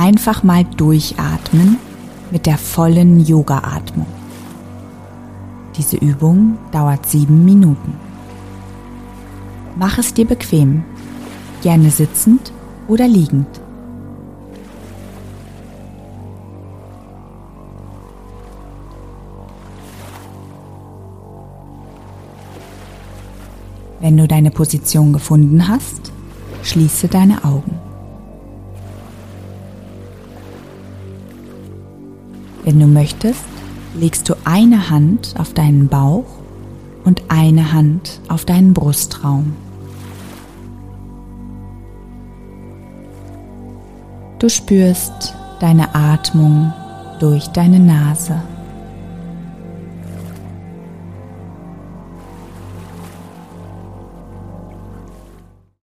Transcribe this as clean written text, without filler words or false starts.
einfach mal durchatmen mit der vollen Yoga-Atmung. Diese Übung dauert 7 Minuten. Mach es dir bequem, gerne sitzend oder liegend. Wenn du deine Position gefunden hast, schließe deine Augen. Wenn du möchtest, legst du eine Hand auf deinen Bauch und eine Hand auf deinen Brustraum. Du spürst deine Atmung durch deine Nase.